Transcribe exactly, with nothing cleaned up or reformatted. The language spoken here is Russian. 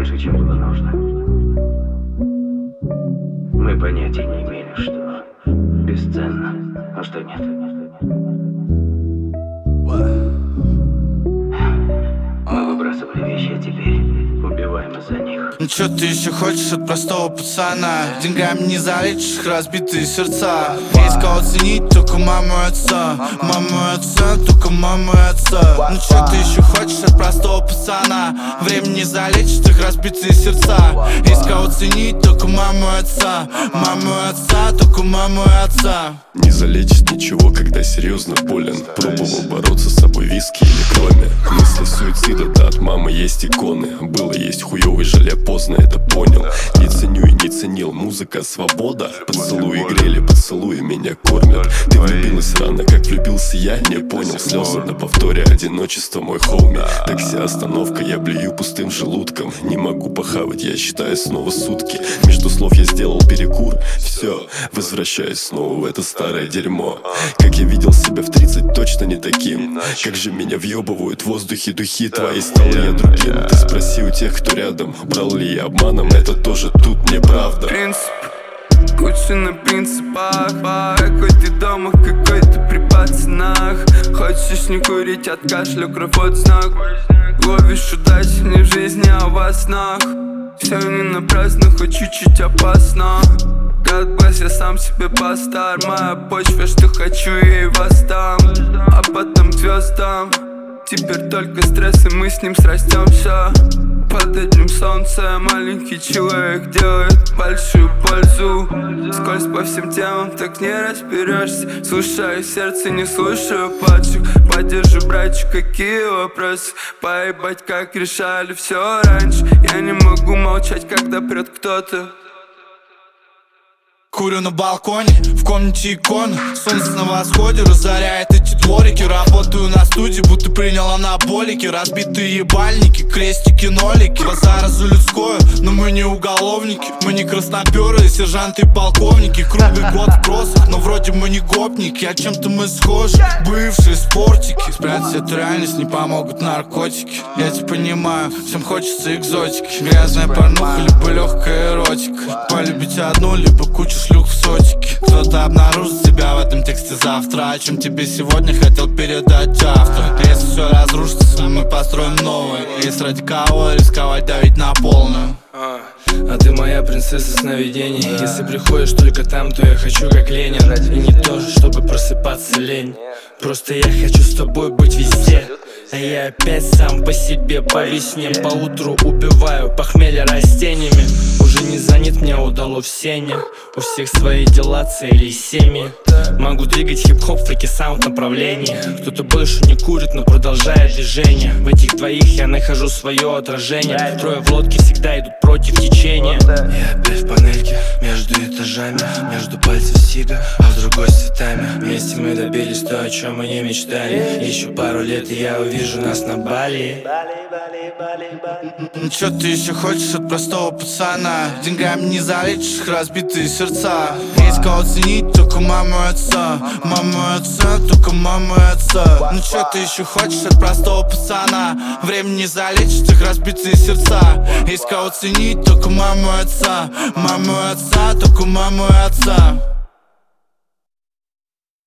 больше, чем было нужно. Мы понятия не имели, что бесценно, а что нет. Мы выбрасывали вещи, а теперь убиваем из-за них. Ну чё ты еще хочешь от простого пацана? Деньгами не залечишь их разбитые сердца. Есть кого ценить, только маму и отца. Маму и отца, только маму и отца. Ну чё ты еще хочешь от простого пацана? Время не залечит их разбитые сердца. Есть кого ценить, только маму и отца. Маму и отца, только маму и отца. Не залечит ничего, когда серьезно болен. Пробовал бороться с собой, виски или кроме. Мысли суицида, да, от мамы есть иконы. Было есть хуёвый, жаль, я поздно это понял. Не ценю и не ценил, музыка, свобода. Поцелуи грели, поцелуи меня кормят. Ты влюбилась рано, как влюбился я, не понял. Слезы на повторе, одиночество, мой хоуми. Такси, остановка, я блюю пустым желудком. Не могу похавать, я считаю снова сутки. Между слов я сделал перекур. Все, возвращаюсь снова в это старое дерьмо. Как я видел себя в тридцать, точно не таким. Как же меня въебывают в воздухе духи твои. Стал я другим, ты спроси у тех, кто рядом. Брал ли я обманом, это тоже тут неправда. Принцип, куча на принципах. Какой ты дома, какой ты при пацанах. Хочешь не курить от кашля, кровь от знак. Ловишь удачи не в жизни, а во снах. Все не напрасно, хоть чуть-чуть опасно. God bless, я сам себе постар. Моя почва, что хочу, я и воздам. А потом звездам. Теперь только стресс, и мы с ним срастемся. Под этим солнцем маленький человек делает большую пользу. Скользь по всем темам, так не разберешься. Слушаю сердце, не слушаю падших. Поддержи, братчик, какие вопросы? Поебать, как решали все раньше. Я не могу молчать, когда прет кто-то. Курю на балконе, в комнате иконы. Солнце на восходе разоряет эти дворики. Работаю на студии, будто принял анаболики. Разбитые ебальники, крестики, нолики. Базара людское, но мы не уголовники. Мы не красноперые, сержанты и полковники. Круглый год в кроссах, но вроде мы не гопники. А чем-то мы схожи, бывшие спортики. Спрятать эту реальность не помогут наркотики. Я тебя понимаю, всем хочется экзотики. Грязная порнуха, либо легкая эротика. Полюбить одну, либо кучу шлюх в сотике. Кто-то обнаружит себя в этом тексте завтра. О чем тебе сегодня хотел передать автор. Если все разрушится, мы построим новое. Есть ради кого рисковать, давить на полную. А, а ты моя принцесса сновидений. Если приходишь только там, то я хочу как Ленин. И не то, чтобы просыпаться лень. Просто я хочу с тобой быть везде. А я опять сам по себе по весне. По утру убиваю похмелье растениями. Уже не занят, мне удало в сене. У всех свои дела, цели и семьи. Могу двигать хип-хоп, фрики саунд направлении. Кто-то больше не курит, но продолжает движение. В этих двоих я нахожу свое отражение. Трое в лодке всегда идут против течения. Я опять в панельке, между этажами. Между пальцев сига, а в другой с цветами. Вместе мы добились то, о чем мы не мечтали. Еще пару лет, и я увижу нас на Бали. Ну чё ты еще хочешь от простого пацана? Деньгами не залечишь их разбитые сердца. Есть кого ценить, только маму и отца. Маму и отца, только маму и отца. Ну чё ты еще хочешь от простого пацана? Время не залечит их разбитые сердца. Есть кого ценить, только маму и отца. Маму и отца, только маму и отца.